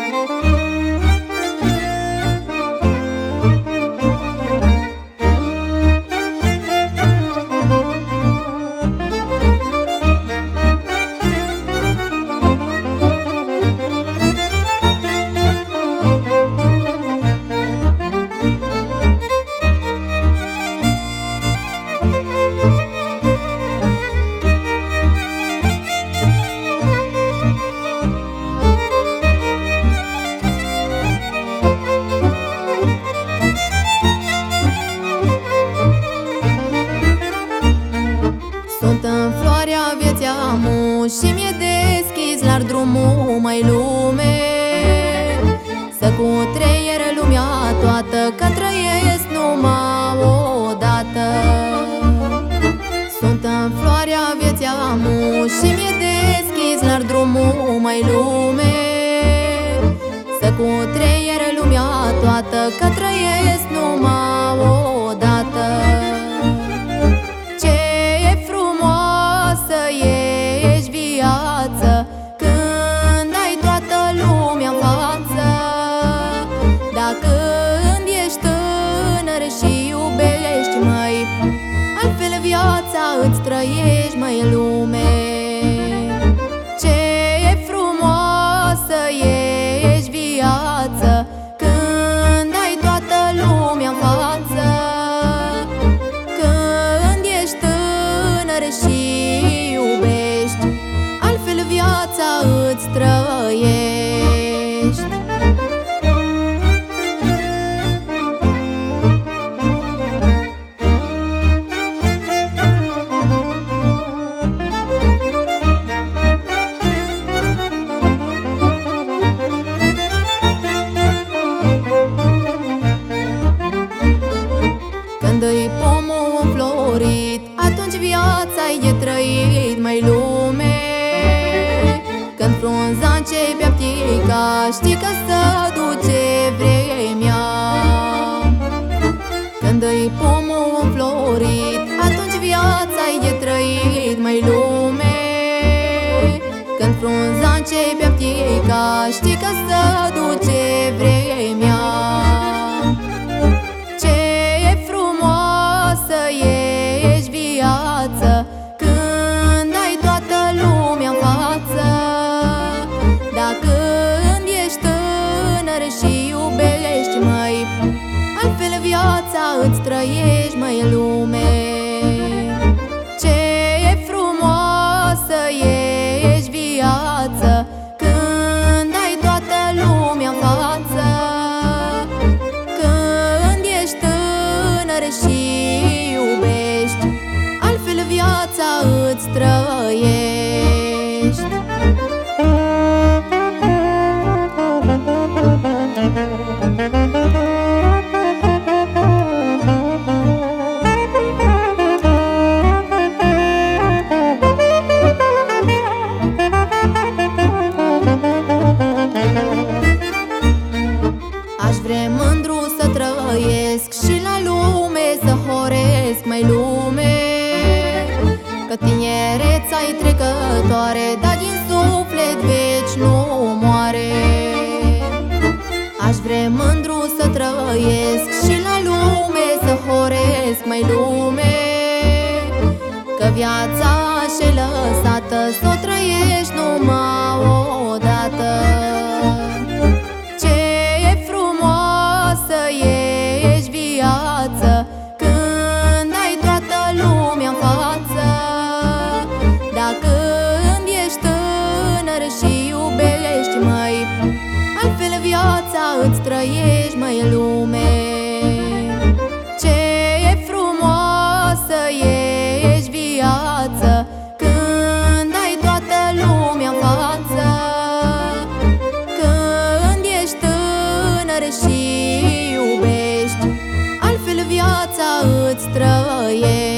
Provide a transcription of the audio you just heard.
Sunt în floarea vieții amu și mi-e deschis larg drumul, mai lume. Să cutreiere lumea toată, că trăiesc numai odată. Sunt în floarea vieții amu și mi-e deschis larg drumul, mai lume. Să cutreiere lumea toată, că trăiesc numai odată. Când ai toată lumea în față, dacă când ești tânăr și iubești, măi, altfel viața îți trăiești, măi, în lume. Ce frumoasă ești viață, când ai toată lumea în față, când ești tânăr și iubești, altfel viața îți trăiești. Când îi pomul înflorit, atunci viața e trăit, măi, lume. Când frunza începe a ptica, știi că se duce vremea. Când îi pomul înflorit, atunci viața e trăit, măi, lume. Când frunza începe a ptica, știi că se duce vremea. Ce frumoasă ești viață, când ai toată lumea în față, dacă când ești tânăr și iubești, măi, altfel viața îți trăiești, măi, în lume. Ce frumoasă ești viață, când ai toată lumea în față, când ești tânăr și iubești, altfel viața îți trăiești. Aș vrea mândru să trăiesc și la lume să horesc, mai lume. Că tinereța-i trecătoare, dar din suflet veci nu moare. Aș vrea mândru să trăiesc și la lume să horesc, mai lume. Că viața și-e lăsată s-o trăiești numai odată. Ce frumoasă ești viață, când ai toată lumea în față, dacă când ești tânăr și iubești, măi, altfel viața îți trăiești, măi, în lume. Ce frumoasă ești viață, când ai toată lumea în față, când ești tânăr și iubești, altfel viața îți trăiești.